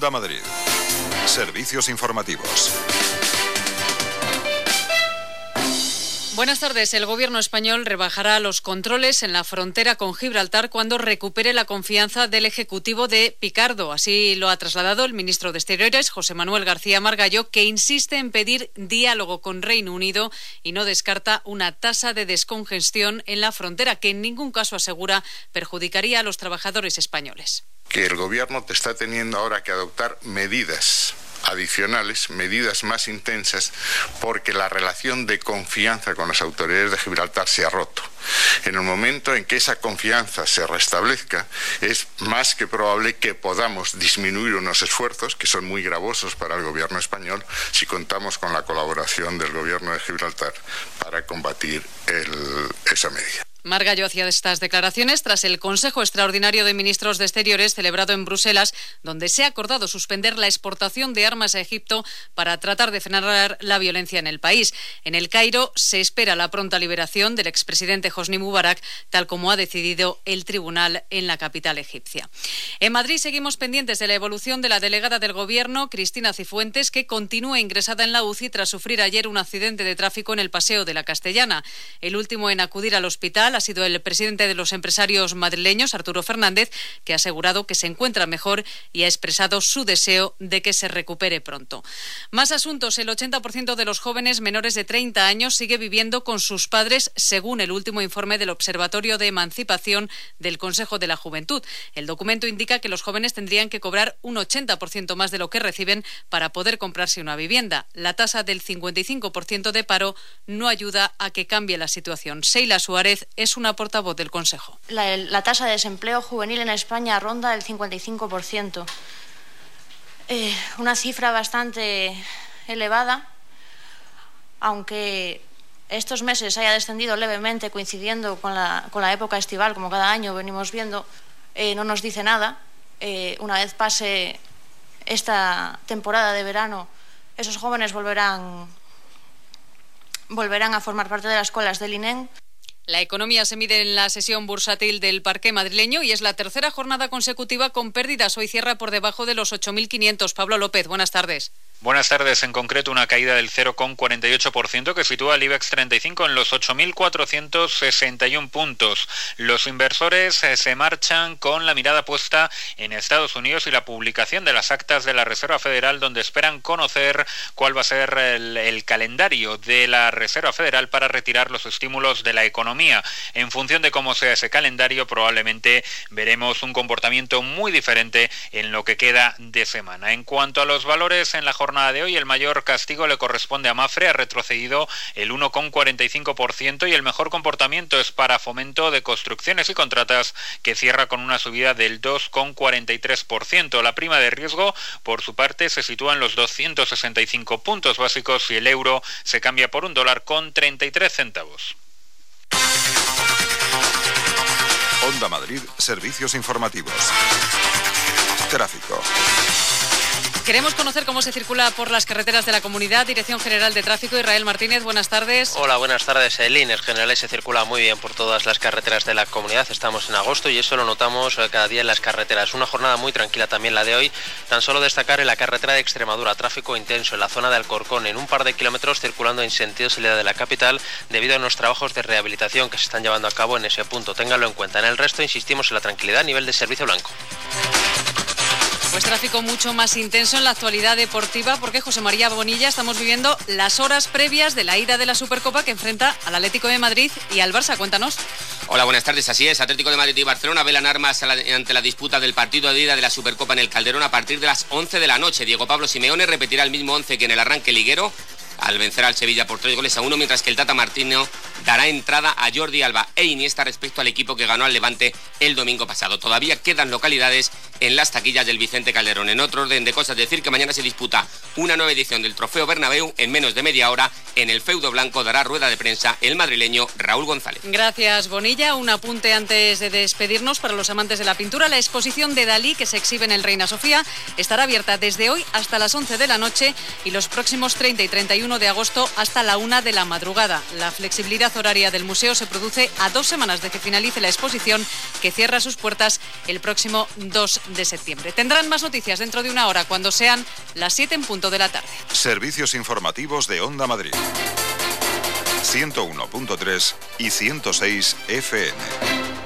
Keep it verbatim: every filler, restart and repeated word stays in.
Onda Madrid. Servicios informativos. Buenas tardes. El Gobierno español rebajará los controles en la frontera con Gibraltar cuando recupere la confianza del Ejecutivo de Picardo. Así lo ha trasladado el ministro de Exteriores, José Manuel García Margallo, que insiste en pedir diálogo con Reino Unido y no descarta una tasa de descongestión en la frontera que en ningún caso, asegura, perjudicaría a los trabajadores españoles. Que el Gobierno está teniendo ahora que adoptar medidas adicionales, medidas más intensas, porque la relación de confianza con las autoridades de Gibraltar se ha roto. En el momento en que esa confianza se restablezca, es más que probable que podamos disminuir unos esfuerzos que son muy gravosos para el Gobierno español si contamos con la colaboración del Gobierno de Gibraltar para combatir el, esa medida. Margallo hacía estas declaraciones tras el Consejo Extraordinario de Ministros de Exteriores celebrado en Bruselas, donde se ha acordado suspender la exportación de armas a Egipto para tratar de frenar la violencia en el país. En El Cairo se espera la pronta liberación del expresidente Hosni Mubarak, tal como ha decidido el tribunal en la capital egipcia. En Madrid seguimos pendientes de la evolución de la delegada del Gobierno, Cristina Cifuentes, que continúa ingresada en la U C I tras sufrir ayer un accidente de tráfico en el Paseo de la Castellana. El último en acudir al hospital ha sido el presidente de los empresarios madrileños, Arturo Fernández, que ha asegurado que se encuentra mejor y ha expresado su deseo de que se recupere pronto. Más asuntos. El ochenta por ciento de los jóvenes menores de treinta años sigue viviendo con sus padres, según el último informe del Observatorio de Emancipación del Consejo de la Juventud. El documento indica que los jóvenes tendrían que cobrar un ochenta por ciento más de lo que reciben para poder comprarse una vivienda. La tasa del cincuenta y cinco por ciento de paro no ayuda a que cambie la situación. Seila Suárez es una portavoz del Consejo. La, la tasa de desempleo juvenil en España ronda el cincuenta y cinco por ciento. Eh, una cifra bastante elevada, aunque estos meses haya descendido levemente coincidiendo con la, con la época estival, como cada año venimos viendo, eh, no nos dice nada. Eh, una vez pase esta temporada de verano, esos jóvenes volverán, volverán a formar parte de las colas del I N E M. La economía se mide en la sesión bursátil del parqué madrileño y es la tercera jornada consecutiva con pérdidas. Hoy cierra por debajo de los ocho mil quinientos. Pablo López, buenas tardes. Buenas tardes. En concreto, una caída del cero coma cuarenta y ocho por ciento que sitúa al IBEX treinta y cinco en los ocho mil cuatrocientos sesenta y uno puntos. Los inversores eh, se marchan con la mirada puesta en Estados Unidos y la publicación de las actas de la Reserva Federal, donde esperan conocer cuál va a ser el, el calendario de la Reserva Federal para retirar los estímulos de la economía. En función de cómo sea ese calendario, probablemente veremos un comportamiento muy diferente en lo que queda de semana. En cuanto a los valores, en la jornada de hoy el mayor castigo le corresponde a Mafre, ha retrocedido el uno coma cuarenta y cinco por ciento y el mejor comportamiento es para Fomento de Construcciones y Contratas, que cierra con una subida del dos coma cuarenta y tres por ciento. La prima de riesgo, por su parte, se sitúa en los doscientos sesenta y cinco puntos básicos y el euro se cambia por un dólar con treinta y tres centavos. Onda Madrid, servicios informativos. Tráfico. Queremos conocer cómo se circula por las carreteras de la comunidad. Dirección General de Tráfico, Israel Martínez, buenas tardes. Hola, buenas tardes. En líneas generales se circula muy bien por todas las carreteras de la comunidad. Estamos en agosto y eso lo notamos cada día en las carreteras. Una jornada muy tranquila también la de hoy. Tan solo destacar en la carretera de Extremadura, tráfico intenso en la zona de Alcorcón, en un par de kilómetros circulando en sentido salida de la capital debido a unos trabajos de rehabilitación que se están llevando a cabo en ese punto. Ténganlo en cuenta. En el resto insistimos en la tranquilidad a nivel de servicio blanco. Pues tráfico mucho más intenso en la actualidad deportiva porque, José María Bonilla, estamos viviendo las horas previas de la ida de la Supercopa que enfrenta al Atlético de Madrid y al Barça. Cuéntanos. Hola, buenas tardes. Así es, Atlético de Madrid y Barcelona velan armas ante la disputa del partido de ida de la Supercopa en el Calderón a partir de las once de la noche. Diego Pablo Simeone repetirá el mismo once que en el arranque liguero al vencer al Sevilla por tres goles a uno, mientras que el Tata Martino dará entrada a Jordi Alba e Iniesta respecto al equipo que ganó al Levante el domingo pasado. Todavía quedan localidades en las taquillas del Vicente Calderón. En otro orden de cosas, decir que mañana se disputa una nueva edición del Trofeo Bernabéu. En menos de media hora, en el feudo blanco, dará rueda de prensa el madrileño Raúl González. Gracias, Bonilla. Un apunte antes de despedirnos para los amantes de la pintura. La exposición de Dalí, que se exhibe en el Reina Sofía, estará abierta desde hoy hasta las once de la noche y los próximos treinta y treinta y uno veintiuno de agosto hasta la una de la madrugada. La flexibilidad horaria del museo se produce a dos semanas de que finalice la exposición, que cierra sus puertas el próximo dos de septiembre. Tendrán más noticias dentro de una hora, cuando sean las siete en punto de la tarde. Servicios informativos de Onda Madrid. ciento uno punto tres y ciento seis F M.